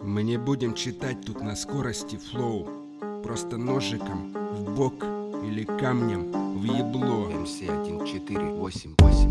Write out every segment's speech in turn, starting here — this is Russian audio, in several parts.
Мы не будем читать тут на скорости флоу. Просто ножиком в бок или камнем в ебло. МС 1488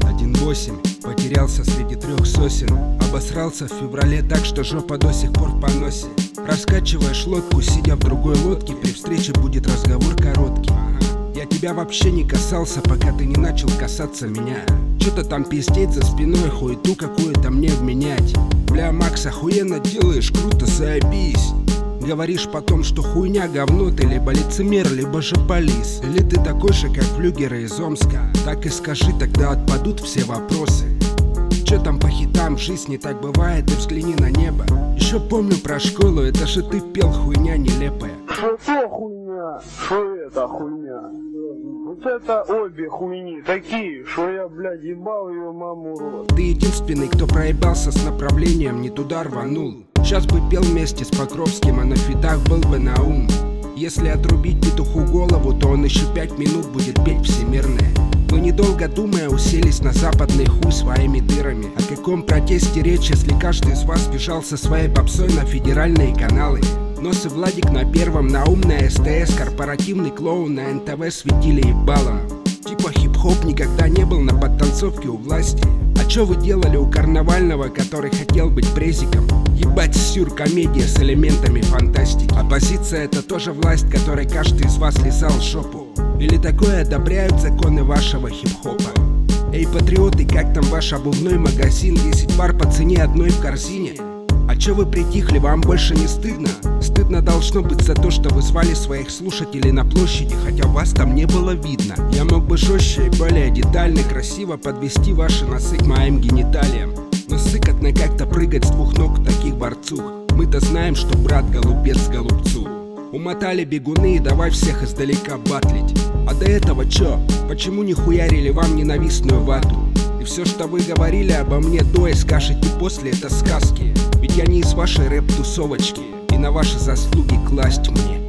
1.8 потерялся среди 3 сосен. Обосрался в феврале так, что жопа до сих пор в поносе. Раскачиваешь лодку, сидя в другой лодке. При встрече будет разговор короткий. Я тебя вообще не касался, пока ты не начал касаться меня. Чё-то там пиздеть за спиной, хуету какую-то мне вменять. Бля, Макс, охуенно делаешь, круто, заебись. Говоришь потом, что хуйня, говно, ты либо лицемер, либо же полис. Или ты такой же, как флюгеры из Омска. Так и скажи, тогда отпадут все вопросы. Чё там по хитам, жизнь не так бывает, ты взгляни на небо. Еще помню про школу, это же ты пел, хуйня нелепая. Что хуйня? Что это хуйня? Вот это обе хуйни такие, что я, блядь, ебал ее маму рот. Ты единственный, кто проебался с направлением, не туда рванул. Сейчас бы пел вместе с Покровским, а на фитах был бы на ум. Если отрубить петуху голову, то он еще 5 минут будет петь всемирное. Вы, недолго думая, уселись на западный хуй своими дырами. О каком протесте речь, если каждый из вас бежал со своей попсой на федеральные каналы? Нос и Владик на первом, на умная СТС, корпоративный клоун на НТВ светили ебалом. Типа хип-хоп никогда не был на подтанцовке у власти. А чё вы делали у Карнавального, который хотел быть презиком? Ебать, сюр-комедия с элементами фантастики. Оппозиция — это тоже власть, которой каждый из вас лизал жопу. Или такое одобряют законы вашего хип-хопа? Эй, патриоты, как там ваш обувной магазин? 10 пар по цене одной в корзине. А чё вы притихли, вам больше не стыдно? Стыдно должно быть за то, что вы звали своих слушателей на площади, хотя вас там не было видно. Я мог бы жестче и более детально, красиво подвести ваши носы к моим гениталиям. Но сыкотно как-то прыгать с 2 ног в таких борцух. Мы-то знаем, что брат голубец голубцу. Умотали бегуны и давай всех издалека батлить. А до этого чё? Почему не хуярили вам ненавистную вату? И все, что вы говорили обо мне до и скажете после, это сказки. Ведь я не из вашей рэп-тусовочки, и на ваши заслуги класть мне.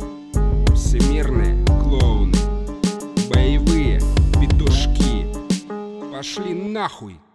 Всемирные клоуны, боевые петушки, пошли нахуй.